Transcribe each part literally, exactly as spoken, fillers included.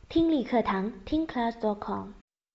听力课堂听 class dot com。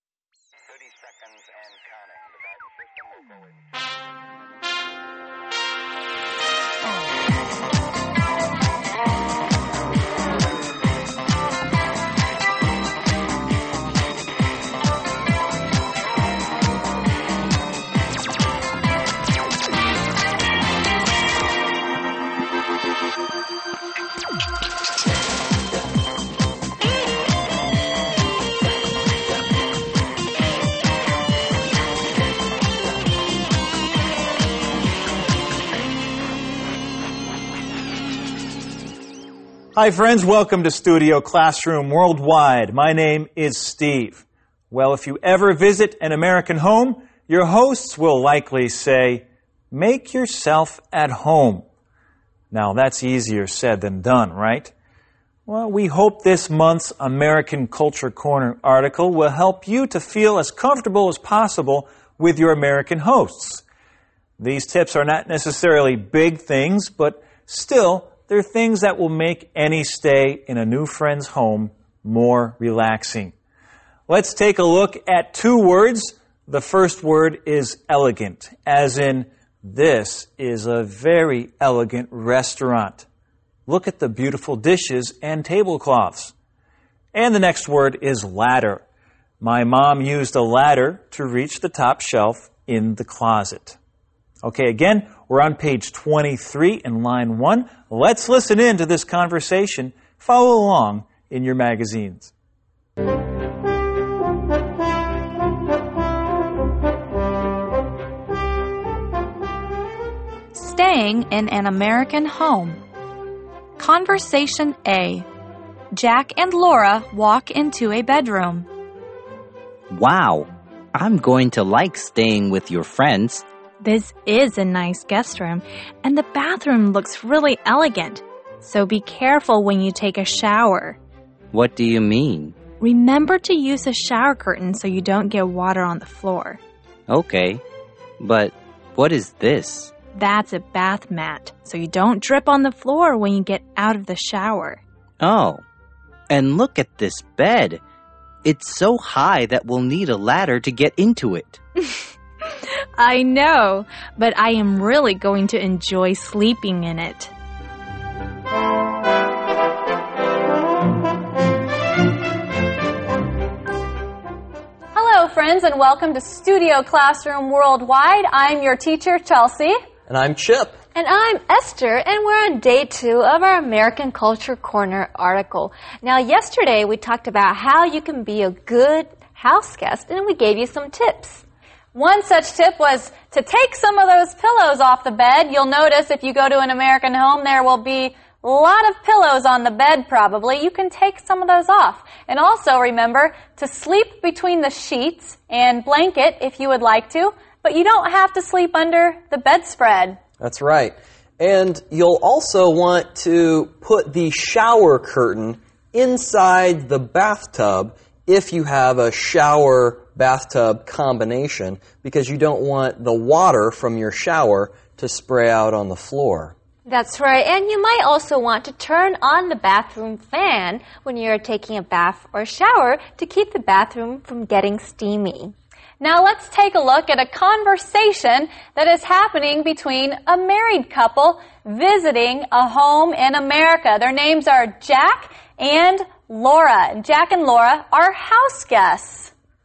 Hi friends, welcome to Studio Classroom Worldwide. My name is Steve. Well, if you ever visit an American home, your hosts will likely say, make yourself at home. Now that's easier said than done, right? Well, we hope this month's American Culture Corner article will help you to feel as comfortable as possible with your American hosts. These tips are not necessarily big things, but still, they're things that will make any stay in a new friend's home more relaxing. Let's take a look at two words. The first word is elegant, as in, this is a very elegant restaurant. Look at the beautiful dishes and tablecloths. And the next word is ladder. My mom used a ladder to reach the top shelf in the closet. Okay, again, we're on page twenty-three in line one. Let's listen in to this conversation. Follow along in your magazines. Staying in an American home. Conversation A. Jack and Laura walk into a bedroom. Wow, I'm going to like staying with your friends. This is a nice guest room, and the bathroom looks really elegant. So be careful when you take a shower. What do you mean? Remember to use a shower curtain so you don't get water on the floor. Okay, but what is this? That's a bath mat, so you don't drip on the floor when you get out of the shower. Oh, and look at this bed. It's so high that we'll need a ladder to get into it. I know, but I am really going to enjoy sleeping in it. Hello, friends, and welcome to Studio Classroom Worldwide. I'm your teacher, Chelsea. And I'm Chip. And I'm Esther, and we're on day two of our American Culture Corner article. Now, yesterday we talked about how you can be a good house guest, and we gave you some tips. One such tip was to take some of those pillows off the bed. You'll notice if you go to an American home, there will be a lot of pillows on the bed probably. You can take some of those off. And also remember to sleep between the sheets and blanket if you would like to, but you don't have to sleep under the bedspread. That's right. And you'll also want to put the shower curtain inside the bathtub if you have a shower bathtub combination, because you don't want the water from your shower to spray out on the floor. That's right. And you might also want to turn on the bathroom fan when you're taking a bath or shower to keep the bathroom from getting steamy. Now let's take a look at a conversation that is happening between a married couple visiting a home in America. Their names are Jack and Laura. Jack and Laura are house guests.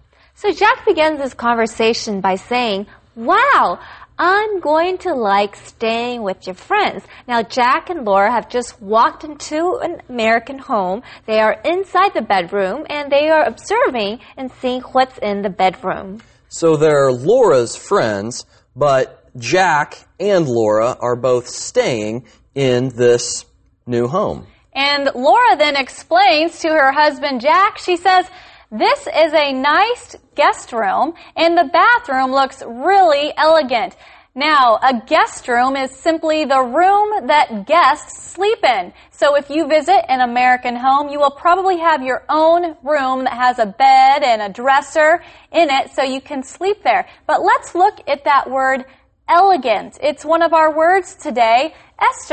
So Jack begins this conversation by saying, wow, I'm going to like staying with your friends. Now, Jack and Laura have just walked into an American home. They are inside the bedroom, and they are observing and seeing what's in the bedroom. So they're Laura's friends, but Jack and Laura are both staying in this new home. And Laura then explains to her husband, Jack, she says, this is a nice guest room, and the bathroom looks really elegant. Now, a guest room is simply the room that guests sleep in. So if you visit an American home, you will probably have your own room that has a bed and a dresser in it so you can sleep there. But let's look at that word elegant. It's one of our words today. Esther,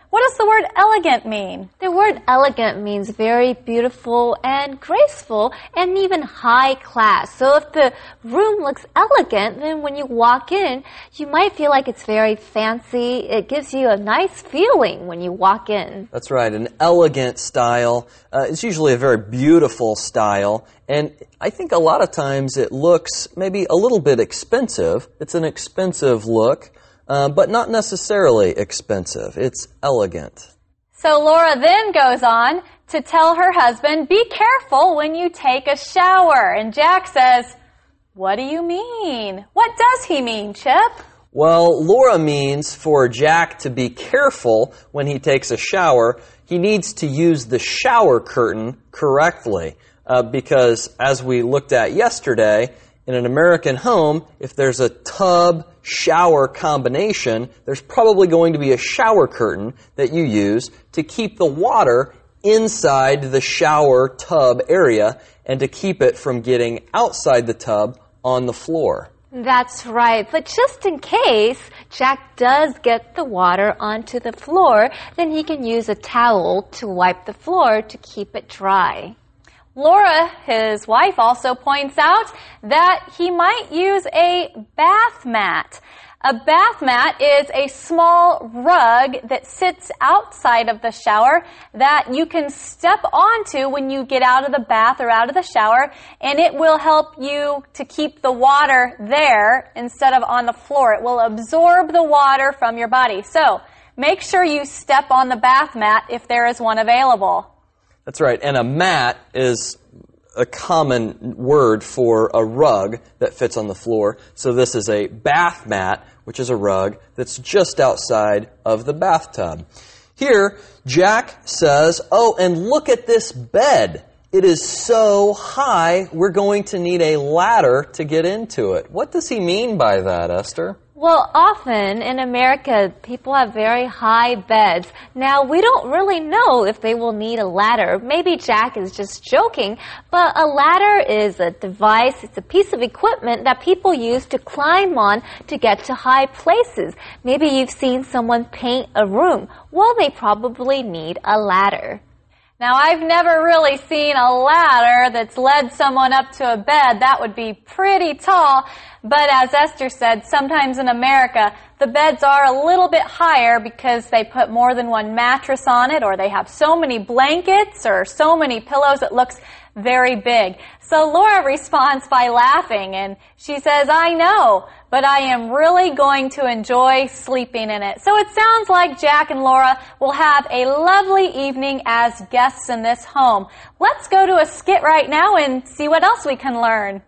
What does the word elegant mean? The word elegant means very beautiful and graceful and even high class. So if the room looks elegant, then when you walk in, you might feel like it's very fancy. It gives you a nice feeling when you walk in. That's right. An elegant style uh, is usually a very beautiful style. And I think a lot of times it looks maybe a little bit expensive. It's an expensive look, uh, but not necessarily expensive. It's elegant. So Laura then goes on to tell her husband, be careful when you take a shower. And Jack says, what do you mean? What does he mean, Chip? Well, Laura means for Jack to be careful when he takes a shower. He needs to use the shower curtain correctly. Uh, because as we looked at yesterday, in an American home, if there's a tub-shower combination, there's probably going to be a shower curtain that you use to keep the water inside the shower tub area and to keep it from getting outside the tub on the floor. That's right. But just in case Jack does get the water onto the floor, then he can use a towel to wipe the floor to keep it dry. Laura, his wife, also points out that he might use a bath mat. A bath mat is a small rug that sits outside of the shower that you can step onto when you get out of the bath or out of the shower, and it will help you to keep the water there instead of on the floor. It will absorb the water from your body. So make sure you step on the bath mat if there is one available. That's right. And a mat is a common word for a rug that fits on the floor. So this is a bath mat, which is a rug that's just outside of the bathtub. Here, Jack says, oh, and look at this bed. It is so high, we're going to need a ladder to get into it. What does he mean by that, Esther? Well, often in America, people have very high beds. Now, we don't really know if they will need a ladder. Maybe Jack is just joking, but a ladder is a device, it's a piece of equipment that people use to climb on to get to high places. Maybe you've seen someone paint a room. Well, they probably need a ladder. Now, I've never really seen a ladder that's led someone up to a bed. That would be pretty tall. But as Esther said, sometimes in America, the beds are a little bit higher because they put more than one mattress on it, or they have so many blankets or so many pillows it looks very big. So Laura responds by laughing, and she says, I know, but I am really going to enjoy sleeping in it. So it sounds like Jack and Laura will have a lovely evening as guests in this home. Let's go to a skit right now and see what else we can learn.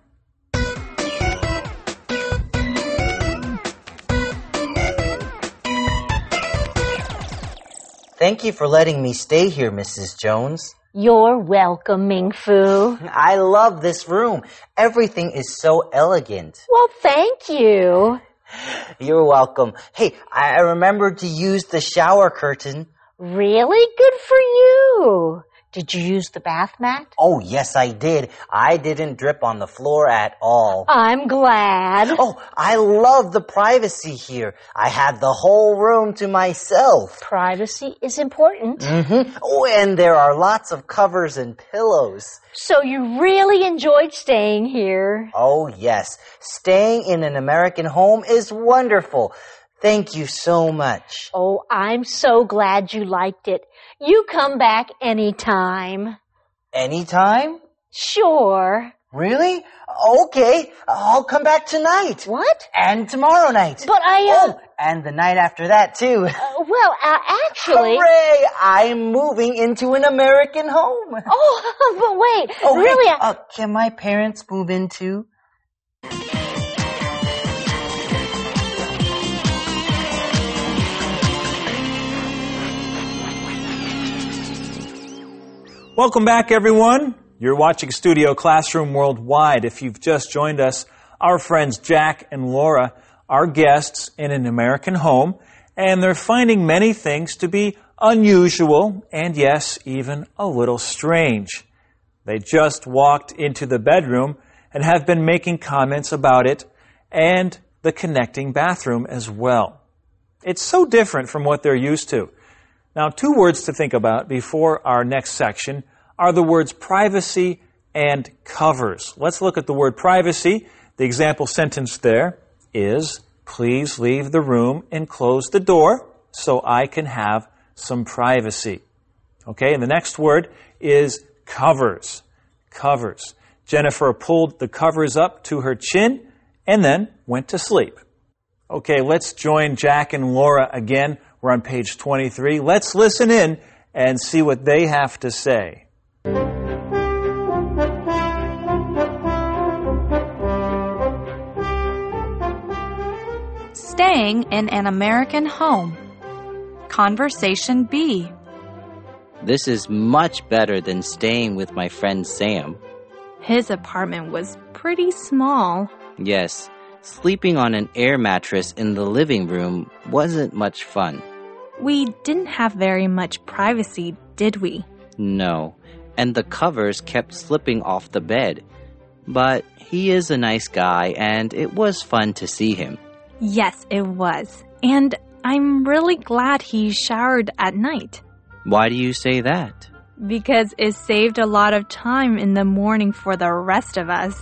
Thank you for letting me stay here, Missus Jones. You're welcome, Ming Fu. I love this room. Everything is so elegant. Well, thank you. You're welcome. Hey, I remembered to use the shower curtain. Really? Good for you. Did you use the bath mat? Oh, yes, I did. I didn't drip on the floor at all. I'm glad. Oh, I love the privacy here. I had the whole room to myself. Privacy is important. Mm-hmm. Oh, and there are lots of covers and pillows. So you really enjoyed staying here? Oh, yes. Staying in an American home is wonderful. Thank you so much. Oh, I'm so glad you liked it. You come back anytime. Anytime? Sure. Really? Okay, I'll come back tonight. What? And tomorrow night. But I, uh... Oh, and the night after that, too. Uh, well, uh, actually... Hooray! I'm moving into an American home. Oh, but wait. Oh, really? Hey, uh, can my parents move in, too? Welcome back, everyone. You're watching Studio Classroom Worldwide. If you've just joined us, our friends Jack and Laura are guests in an American home, and they're finding many things to be unusual and, yes, even a little strange. They just walked into the bedroom and have been making comments about it and the connecting bathroom as well. It's so different from what they're used to. Now, two words to think about before our next section are the words privacy and covers. Let's look at the word privacy. The example sentence there is, please leave the room and close the door so I can have some privacy. Okay, and the next word is covers. Covers. Jennifer pulled the covers up to her chin and then went to sleep. Okay, let's join Jack and Laura again. We're on page twenty-three. Let's listen in and see what they have to say. Staying in an American home. Conversation B. This is much better than staying with my friend Sam. His apartment was pretty small. Yes, sleeping on an air mattress in the living room wasn't much fun. We didn't have very much privacy, did we? No, and the covers kept slipping off the bed. But he is a nice guy, and it was fun to see him. Yes, it was. And I'm really glad he showered at night. Why do you say that? Because it saved a lot of time in the morning for the rest of us.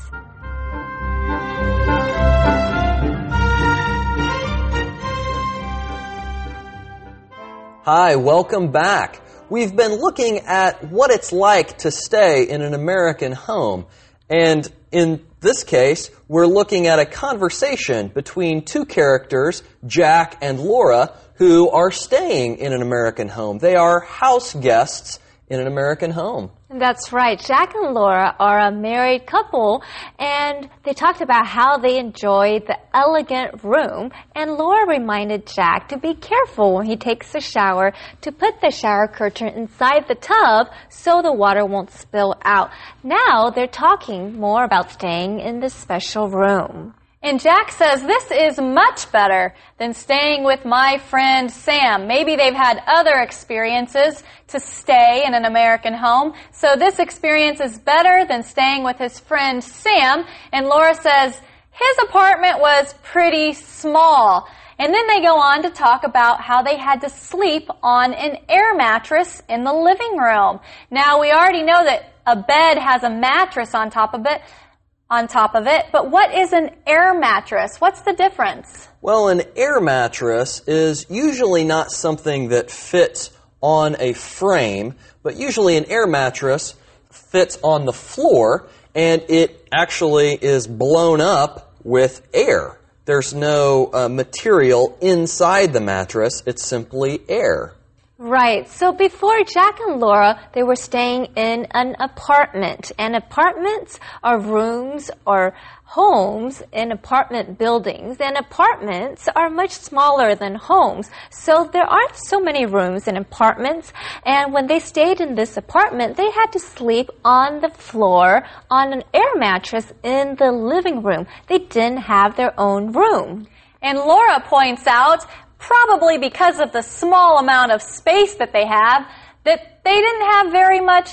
Hi, welcome back. We've been looking at what it's like to stay in an American home. And in this case, we're looking at a conversation between two characters, Jack and Laura, who are staying in an American home. They are house guests in an American home. That's right. Jack and Laura are a married couple, and they talked about how they enjoyed the elegant room, and Laura reminded Jack to be careful when he takes a shower to put the shower curtain inside the tub so the water won't spill out. Now they're talking more about staying in this special room. And Jack says this is much better than staying with my friend Sam. Maybe they've had other experiences to stay in an American home. So this experience is better than staying with his friend Sam. And Laura says his apartment was pretty small. And then they go on to talk about how they had to sleep on an air mattress in the living room. Now, we already know that a bed has a mattress on top of it. on top of it. But what is an air mattress? What's the difference? Well, an air mattress is usually not something that fits on a frame, but usually an air mattress fits on the floor, and it actually is blown up with air. There's no uh, material inside the mattress. It's simply air. Right. So before Jack and Laura, they were staying in an apartment. And apartments are rooms or homes in apartment buildings. And apartments are much smaller than homes. So there aren't so many rooms in apartments. And when they stayed in this apartment, they had to sleep on the floor on an air mattress in the living room. They didn't have their own room. And Laura points out, probably because of the small amount of space that they have, that they didn't have very much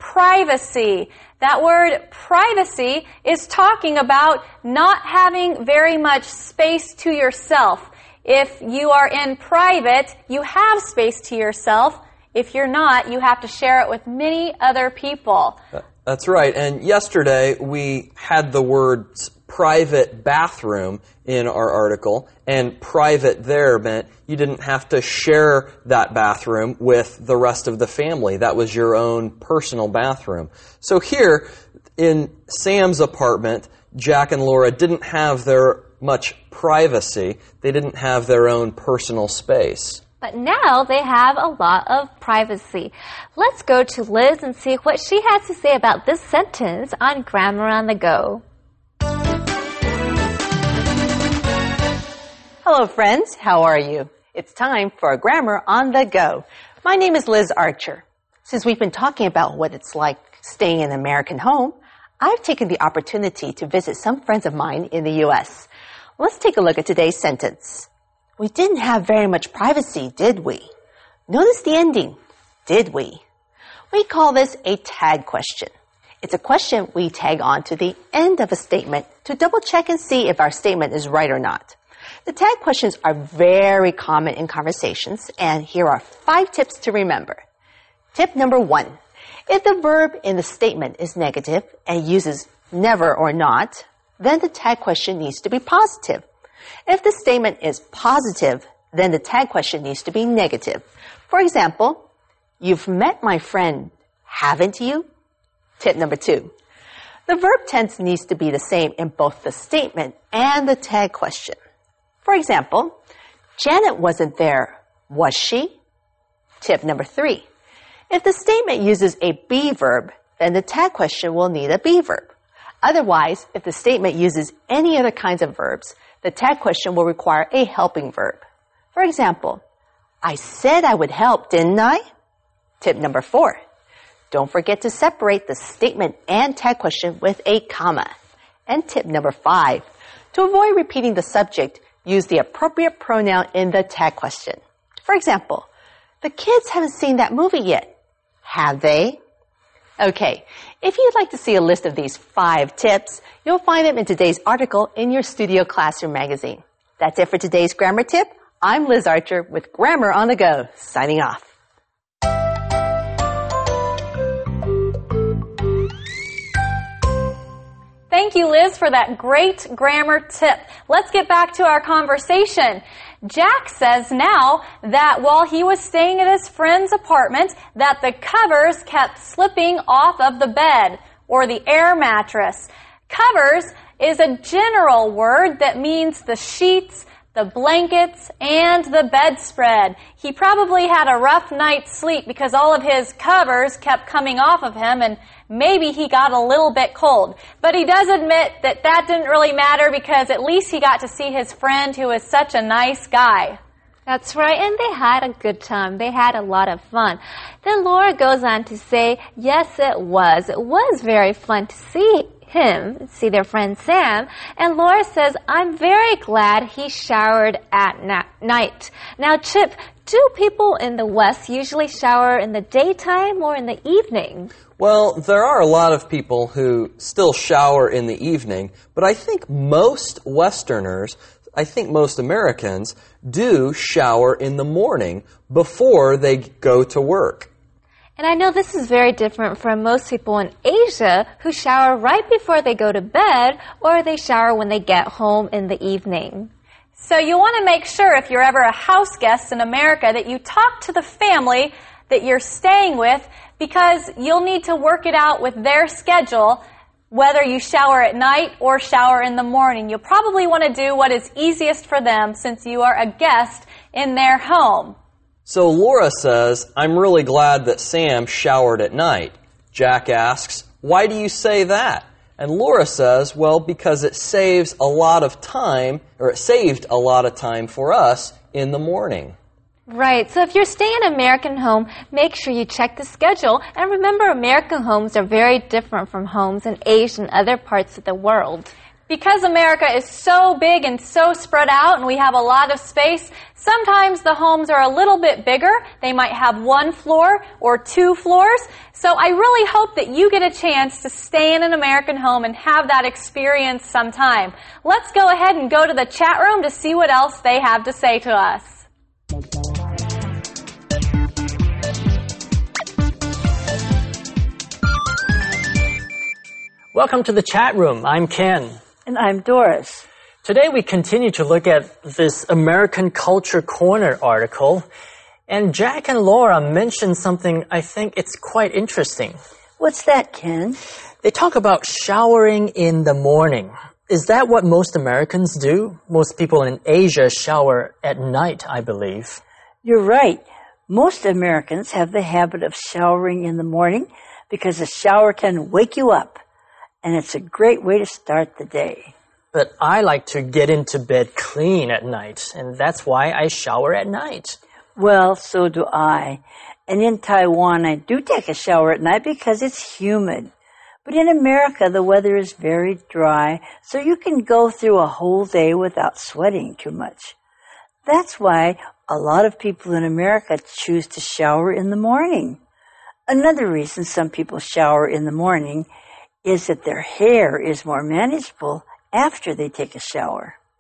privacy. That word privacy is talking about not having very much space to yourself. If you are in private, you have space to yourself. If you're not, you have to share it with many other people. That's right. And yesterday we had the words private bathroom in our article, and private there meant you didn't have to share that bathroom with the rest of the family. That was your own personal bathroom. So here in Sam's apartment, Jack and Laura didn't have their much privacy. They didn't have their own personal space. But now they have a lot of privacy. Let's go to Liz and see what she has to say about this sentence on Grammar on the Go. Hello, friends. How are you? It's time for a Grammar on the Go. My name is Liz Archer. Since we've been talking about what it's like staying in an American home, I've taken the opportunity to visit some friends of mine in the U S. Let's take a look at today's sentence. We didn't have very much privacy, did we? Notice the ending. Did we? We call this a tag question. It's a question we tag on to the end of a statement to double check and see if our statement is right or not. The tag questions are very common in conversations, and here are five tips to remember. Tip number one. If the verb in the statement is negative and uses never or not, then the tag question needs to be positive. If the statement is positive, then the tag question needs to be negative. For example, you've met my friend, haven't you? Tip number two. The verb tense needs to be the same in both the statement and the tag question. For example, Janet wasn't there, was she? Tip number three. If the statement uses a be verb, then the tag question will need a be verb. Otherwise, if the statement uses any other kinds of verbs, the tag question will require a helping verb. For example, I said I would help, didn't I? Tip number four. Don't forget to separate the statement and tag question with a comma. And tip number five. To avoid repeating the subject, use the appropriate pronoun in the tag question. For example, the kids haven't seen that movie yet. Have they? Okay, if you'd like to see a list of these five tips, you'll find them in today's article in your Studio Classroom magazine. That's it for today's grammar tip. I'm Liz Archer with Grammar on the Go, signing off. Thank you, Liz, for that great grammar tip. Let's get back to our conversation. Jack says now that while he was staying at his friend's apartment, that the covers kept slipping off of the bed or the air mattress. Covers is a general word that means the sheets, the blankets, and the bedspread. He probably had a rough night's sleep because all of his covers kept coming off of him, and maybe he got a little bit cold. But he does admit that that didn't really matter because at least he got to see his friend who is such a nice guy. That's right, and they had a good time. They had a lot of fun. Then Laura goes on to say, yes, it was. It was very fun to see him, see their friend Sam. And Laura says, I'm very glad he showered at na- night. Now, Chip, do people in the West usually shower in the daytime or in the evening? Well, there are a lot of people who still shower in the evening, but I think most Westerners, I think most Americans, do shower in the morning before they go to work. And I know this is very different from most people in Asia who shower right before they go to bed or they shower when they get home in the evening. So you want to make sure if you're ever a house guest in America that you talk to the family that you're staying with because you'll need to work it out with their schedule whether you shower at night or shower in the morning. You'll probably want to do what is easiest for them since you are a guest in their home. So Laura says, I'm really glad that Sam showered at night. Jack asks, why do you say that? And Laura says, well, because it saves a lot of time, or it saved a lot of time for us in the morning. Right. So if you're staying in an American home, make sure you check the schedule. And remember, American homes are very different from homes in Asia and other parts of the world. Because America is so big and so spread out and we have a lot of space, sometimes the homes are a little bit bigger. They might have one floor or two floors. So I really hope that you get a chance to stay in an American home and have that experience sometime. Let's go ahead and go to the chat room to see what else they have to say to us. Welcome to the chat room. I'm Ken. And I'm Doris. Today we continue to look at this American Culture Corner article. And Jack and Laura mentioned something I think it's quite interesting. What's that, Ken? They talk about showering in the morning. Is that what most Americans do? Most people in Asia shower at night, I believe. You're right. Most Americans have the habit of showering in the morning because a shower can wake you up. And it's a great way to start the day. But I like to get into bed clean at night, and that's why I shower at night. Well, so do I. And in Taiwan, I do take a shower at night because it's humid. But in America, the weather is very dry, so you can go through a whole day without sweating too much. That's why a lot of people in America choose to shower in the morning. Another reason some people shower in the morning is that their hair is more manageable after they take a shower.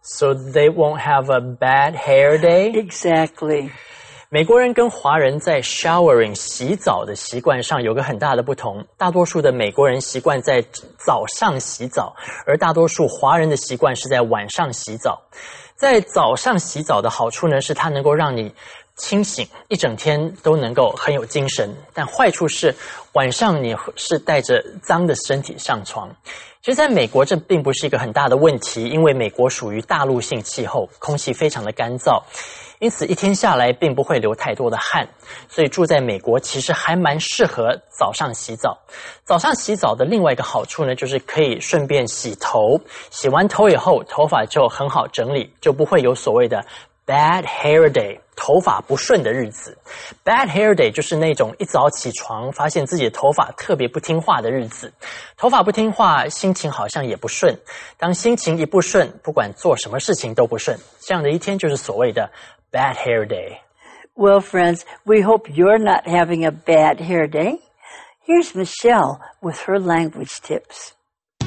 So they won't have a bad hair day? Exactly. 美国人跟华人在 showering 洗澡的习惯上有个很大的不同，大多数的美国人习惯在早上洗澡，而大多数华人的习惯是在晚上洗澡。在早上洗澡的好处呢，是它能够让你清醒，一整天都能够很有精神，但坏处是晚上你是带着脏的身体上床。其实在美国这并不是一个很大的问题，因为美国属于大陆性气候，空气非常的干燥，因此一天下来并不会流太多的汗，所以住在美国其实还蛮适合早上洗澡。早上洗澡的另外一个好处呢，就是可以顺便洗头，洗完头以后头发就很好整理，就不会有所谓的Bad hair day， 头发不顺的日子。Bad hair day 就是那种一早起床发现自己的头发特别不听话的日子。头发不听话，心情好像也不顺。当心情一不顺，不管做什么事情都不顺。这样的一天就是所谓的 Bad hair day. Well, friends, we hope you're not having a bad hair day. Here's Michelle with her language tips.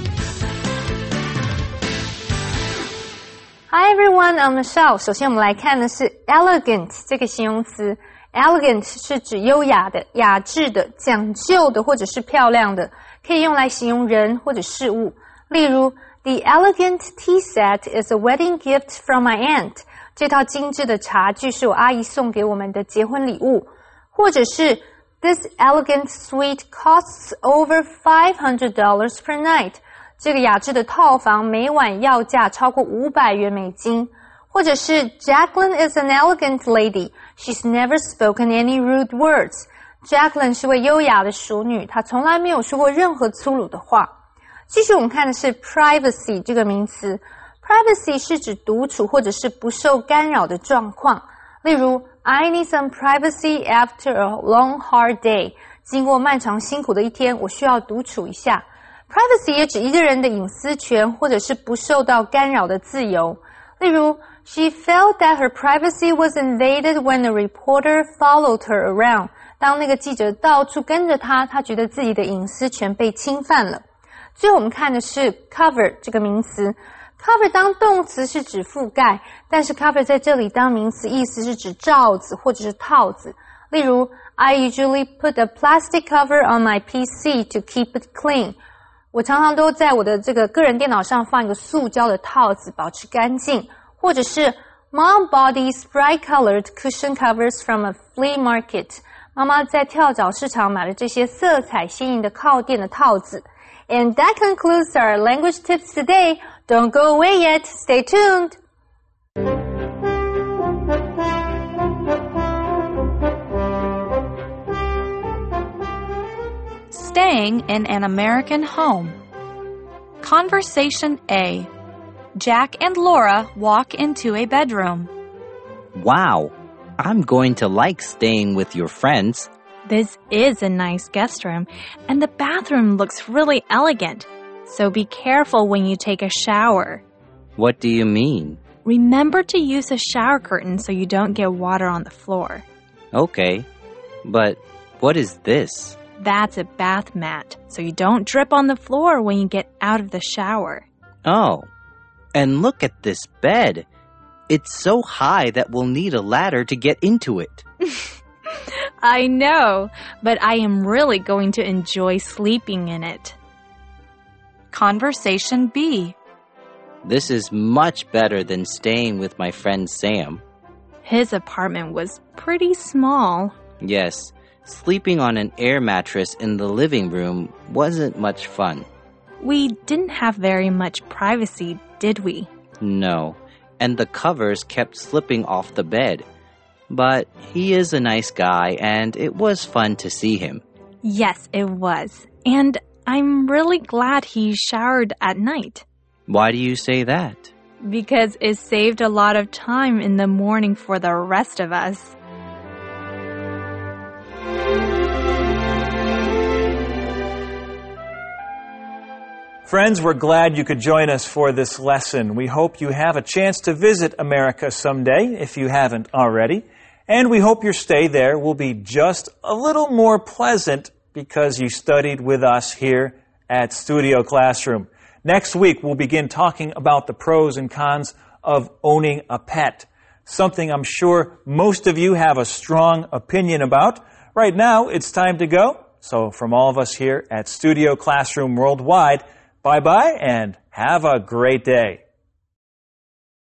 Hi everyone, I'm Michelle. 首先我们来看的是 elegant 这个形容词。elegant 是指优雅的、雅致的、讲究的或者是漂亮的，可以用来形容人或者事物。例如 The elegant tea set is a wedding gift from my aunt. 这套精致的茶具是我阿姨送给我们的结婚礼物。或者是 This elegant suite costs over five hundred dollars per night. 这个雅致的套房每晚要价超过五百元美金。或者是 Jacqueline is an elegant lady. She's never spoken any rude words. Jacqueline 是位优雅的淑女，她从来没有说过任何粗鲁的话。继续我们看的是 privacy 这个名词。Privacy 是指独处或者是不受干扰的状况。例如 I need some privacy after a long hard day. 经过漫长辛苦的一天，我需要独处一下。Privacy 也指一个人的隐私权或者是不受到干扰的自由。例如 She felt that her privacy was invaded when a reporter followed her around. 当那个记者到处跟着她，她觉得自己的隐私权被侵犯了。最后我们看的是 cover 这个名词。Cover 当动词是指覆盖，但是 cover 在这里当名词意思是指罩子或者是套子。例如 I usually put a plastic cover on my P C to keep it clean. 我常常都在我的这个个人电脑上放一个塑胶的套子，保持干净。或者是 Mom bought these bright-colored cushion covers from a flea market. 妈妈在跳蚤市场买了这些色彩鲜艳的靠垫的套子。And that concludes our language tips today. Don't go away yet. Stay tuned. Staying in an American home. Conversation A. Jack and Laura walk into a bedroom. Wow, I'm going to like staying with your friends. This is a nice guest room, and the bathroom looks really elegant. So be careful when you take a shower. What do you mean? Remember to use a shower curtain so you don't get water on the floor. Okay, but what is this? That's a bath mat, so you don't drip on the floor when you get out of the shower. Oh, and look at this bed. It's so high that we'll need a ladder to get into it. I know, but I am really going to enjoy sleeping in it. Conversation B. This is much better than staying with my friend Sam. His apartment was pretty small. Yes, sleeping on an air mattress in the living room wasn't much fun. We didn't have very much privacy, did we? No, and the covers kept slipping off the bed. But he is a nice guy, and it was fun to see him. Yes, it was. And I'm really glad he showered at night. Why do you say that? Because it saved a lot of time in the morning for the rest of us. Friends, we're glad you could join us for this lesson. We hope you have a chance to visit America someday, if you haven't already. And we hope your stay there will be just a little more pleasant because you studied with us here at Studio Classroom. Next week, we'll begin talking about the pros and cons of owning a pet? Something I'm sure most of you have a strong opinion about. Right now, it's time to go. So from all of us here at Studio Classroom Worldwide, bye-bye and have a great day.